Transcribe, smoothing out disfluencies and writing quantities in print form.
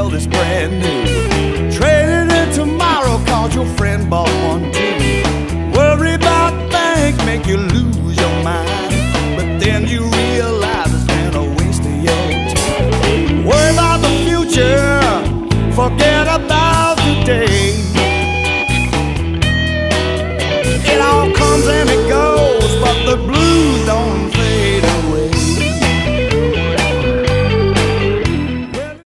hell that's brand new. Traded in tomorrow 'cause your friend bought